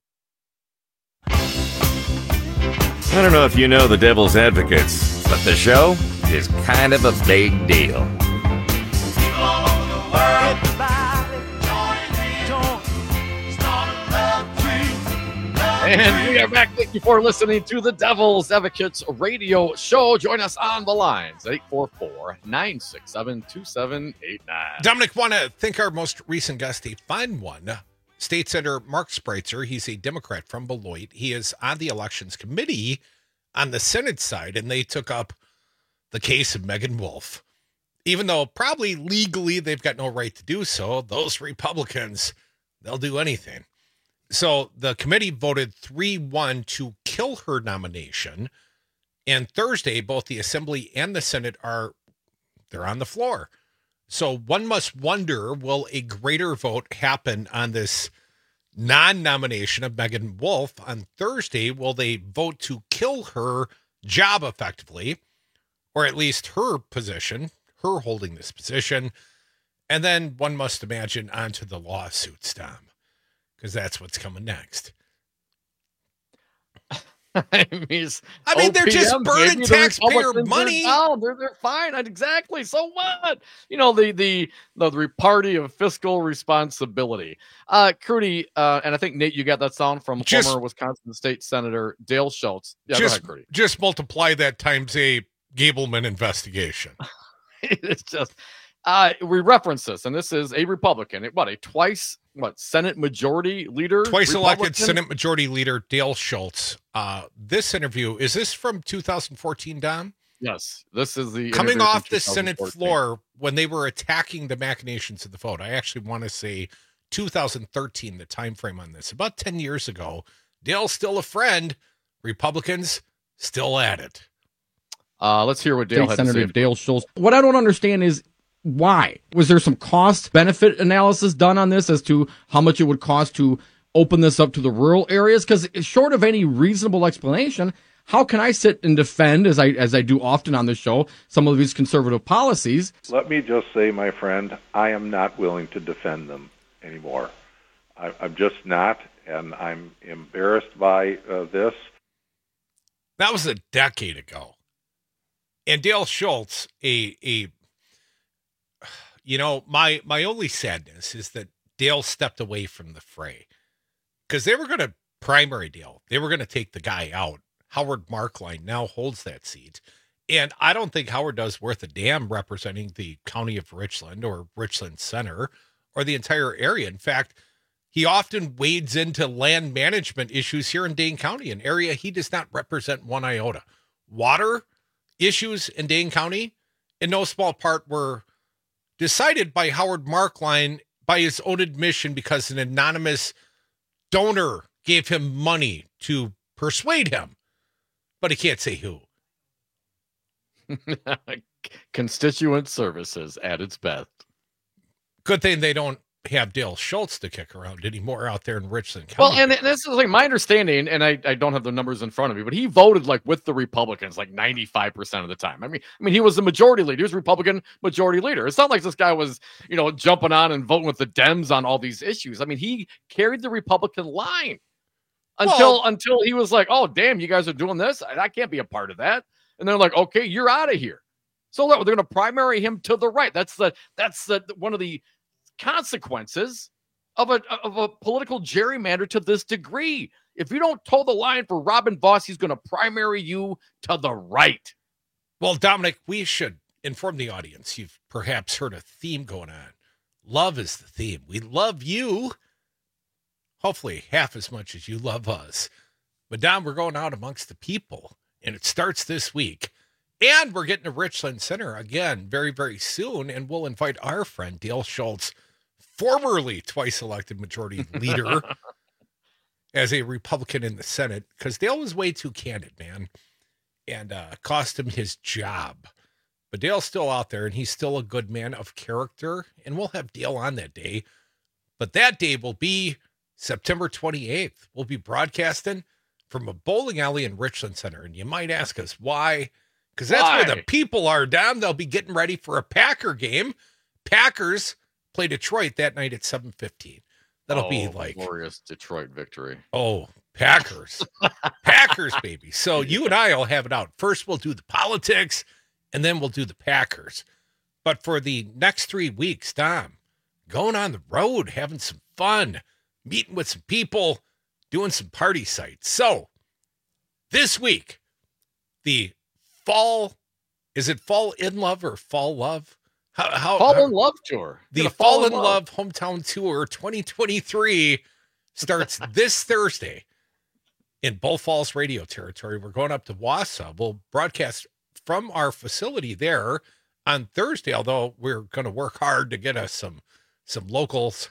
I don't know if you know the Devil's Advocates, but the show is kind of a big deal. And we are back. Thank you for listening to the Devil's Advocates radio show. Join us on the lines, 844-967-2789. Dominic, want to thank our most recent guest, a fine one, State Senator Mark Spreitzer. He's a Democrat from Beloit. He is on the Elections Committee on the Senate side, and they took up the case of Megan Wolf. Even though probably legally they've got no right to do so, those Republicans, they'll do anything. So the committee voted 3-1 to kill her nomination. And Thursday, both the Assembly and the Senate they're on the floor. So one must wonder, will a greater vote happen on this non-nomination of Megan Wolf on Thursday? Will they vote to kill her job effectively, or at least her position, her holding this position? And then one must imagine onto the lawsuits, Tom, because that's what's coming next. I mean, they're just burning taxpayer money. They're fine. Exactly. So what? You know, the party of fiscal responsibility. Crudy, and I think, Nate, you got that sound from former Wisconsin State Senator Dale Schultz. Yeah, go ahead, Crudy. Just multiply that times a Gableman investigation. It's just, we reference this, and this is a Republican. Senate Majority Leader? Twice elected Senate Majority Leader Dale Schultz. This interview, is this from 2014, Dom? Yes, this is the coming off the Senate floor when they were attacking the machinations of the vote. I actually want to say 2013, the time frame on this. About 10 years ago. Dale's still a friend. Republicans still at it. Let's hear what Dale had to say. Dale Schultz. What I don't understand is, why? Was there some cost-benefit analysis done on this as to how much it would cost to open this up to the rural areas? Because short of any reasonable explanation, how can I sit and defend, as I do often on the show, some of these conservative policies? Let me just say, my friend, I am not willing to defend them anymore. I'm just not, and I'm embarrassed by this. That was a decade ago. And Dale Schultz, my only sadness is that Dale stepped away from the fray, because they were going to primary Dale. They were going to take the guy out. Howard Markline now holds that seat. And I don't think Howard does worth a damn representing the county of Richland or Richland Center or the entire area. In fact, he often wades into land management issues here in Dane County, an area he does not represent one iota. Water issues in Dane County, in no small part, were decided by Howard Markline by his own admission because an anonymous donor gave him money to persuade him. But he can't say who. Constituent services at its best. Good thing they don't have Dale Schultz to kick around anymore out there in Richland County. Well, and this is like my understanding, and I don't have the numbers in front of me, but he voted like with the Republicans like 95% of the time. I mean, he was the majority leader. He was Republican majority leader. It's not like this guy was, jumping on and voting with the Dems on all these issues. I mean, he carried the Republican line until he was like, oh, damn, you guys are doing this? I can't be a part of that. And they're like, okay, you're out of here. So they're going to primary him to the right. That's one of the consequences of a political gerrymander to this degree. If you don't toe the line for Robin Vos, he's going to primary you to the right. Well, Dominic, we should inform the audience. You've perhaps heard a theme going on. Love is the theme. We love you, hopefully half as much as you love us. But Dom, we're going out amongst the people, and it starts this week. And we're getting to Richland Center again very, very soon, and we'll invite our friend Dale Schultz, formerly twice elected majority leader, as a Republican in the Senate, because Dale was way too candid, man, and cost him his job. But Dale's still out there, and he's still a good man of character, and we'll have Dale on that day. But that day will be September 28th. We'll be broadcasting from a bowling alley in Richland Center, and you might ask us why. Because that's where the people are, Dom. They'll be getting ready for a Packer game. Packers play Detroit that night at 7:15. That'll be like glorious Detroit victory. Oh, Packers. Packers, baby. So you and I will have it out. First, we'll do the politics, and then we'll do the Packers. But for the next 3 weeks, Dom, going on the road, having some fun, meeting with some people, doing some party sites. So this week, the fall, is it Fall in Love or Fall Love? Fall in Love tour. The Fall in Love Hometown Tour 2023 starts this Thursday in Bull Falls radio territory. We're going up to Wausau. We'll broadcast from our facility there on Thursday, although we're going to work hard to get us some locals,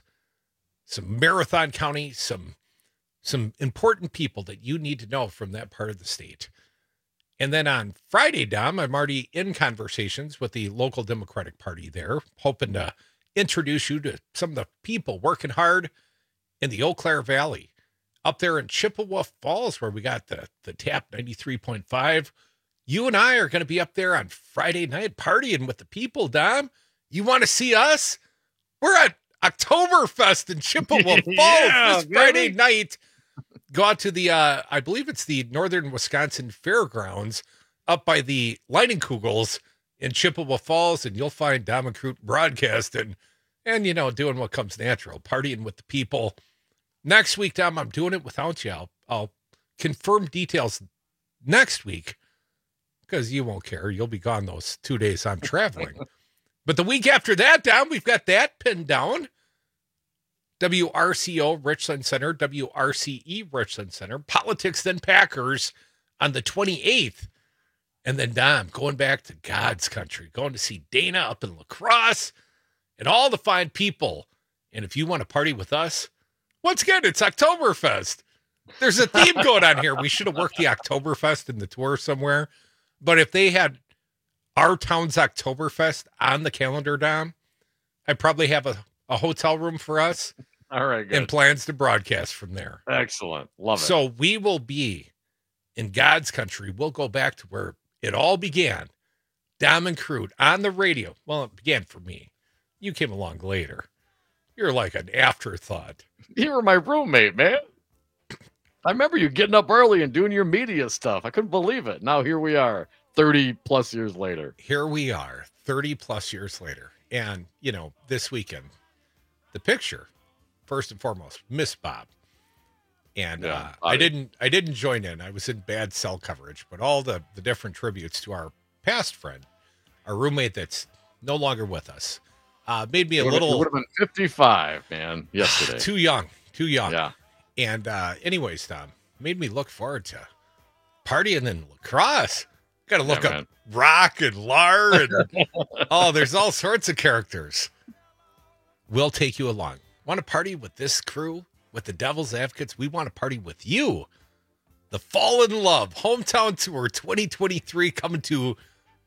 some Marathon County, some important people that you need to know from that part of the state. And then on Friday, Dom, I'm already in conversations with the local Democratic Party there, hoping to introduce you to some of the people working hard in the Eau Claire Valley, up there in Chippewa Falls, where we got the TAP 93.5. You and I are going to be up there on Friday night partying with the people, Dom. You want to see us? We're at Oktoberfest in Chippewa Falls this Friday night. Go out to the, I believe it's the Northern Wisconsin Fairgrounds up by the Leinenkugels in Chippewa Falls, and you'll find Dom and Crute broadcasting and, doing what comes natural, partying with the people. Next week, Dom, I'm doing it without you. I'll confirm details next week because you won't care. You'll be gone those 2 days I'm traveling. But the week after that, Dom, we've got that pinned down. WRCO Richland Center, WRCE Richland Center, Politics Then Packers on the 28th. And then, Dom, going back to God's country, going to see Dana up in La Crosse and all the fine people. And if you want to party with us, once again, it's Oktoberfest. There's a theme going on here. We should have worked the Oktoberfest in the tour somewhere. But if they had our town's Oktoberfest on the calendar, Dom, I'd probably have a hotel room for us. All right, good. And plans to broadcast from there. Excellent. Love it. So we will be in God's country. We'll go back to where it all began. Dom and Crute on the radio. Well, it began for me. You came along later. You're like an afterthought. You were my roommate, man. I remember you getting up early and doing your media stuff. I couldn't believe it. Now here we are, 30 plus years later. Here we are, 30 plus years later. And, this weekend, the picture, first and foremost, Miss Bob. And I didn't join in. I was in bad cell coverage, but all the different tributes to our past friend, our roommate that's no longer with us, made me a little... You would have been 55, man, yesterday. Too young. Yeah. And anyways, Tom, made me look forward to partying in La Crosse. Got to look up Rock and Lard. And, there's all sorts of characters. We'll take you along. Want to party with this crew, with the Devil's Advocates? We want to party with you. The Fall in Love Hometown Tour 2023 coming to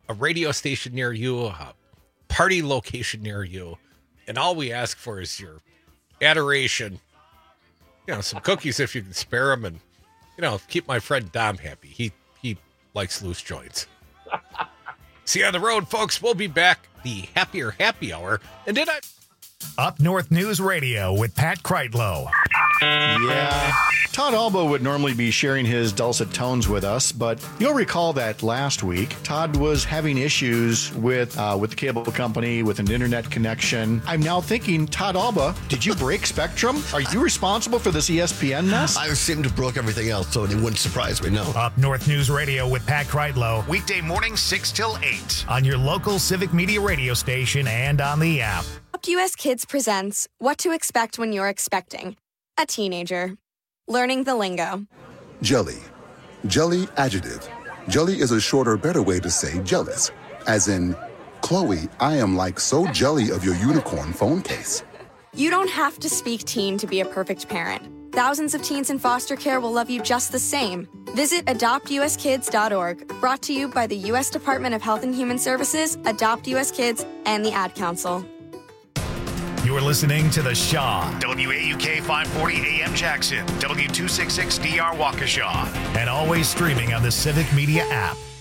a radio station near you, a party location near you, and all we ask for is your adoration. Some cookies if you can spare them, and keep my friend Dom happy. He likes loose joints. See you on the road, folks. We'll be back. The Happier Happy Hour. And did I? Up North News Radio with Pat Kreitlow. Yeah. Todd Alba would normally be sharing his dulcet tones with us, but you'll recall that last week, Todd was having issues with the cable company, with an internet connection. I'm now thinking, Todd Alba, did you break Spectrum? Are you responsible for this ESPN mess? I seem to broke everything else, so it wouldn't surprise me, no. Up North News Radio with Pat Kreitlow, weekday mornings 6 till 8 on your local Civic Media radio station and on the app. US Kids presents What to Expect When You're Expecting a Teenager. Learning the lingo. Jelly. Jelly adjective. Jelly is a shorter, better way to say jealous. As in, Chloe, I am like so jelly of your unicorn phone case. You don't have to speak teen to be a perfect parent. Thousands of teens in foster care will love you just the same. Visit adoptuskids.org, brought to you by the U.S. Department of Health and Human Services, Adopt U.S. Kids, and the Ad Council. You're listening to The Shaw, WAUK 540 AM Jackson, W266DR Waukesha, and always streaming on the Civic Media app.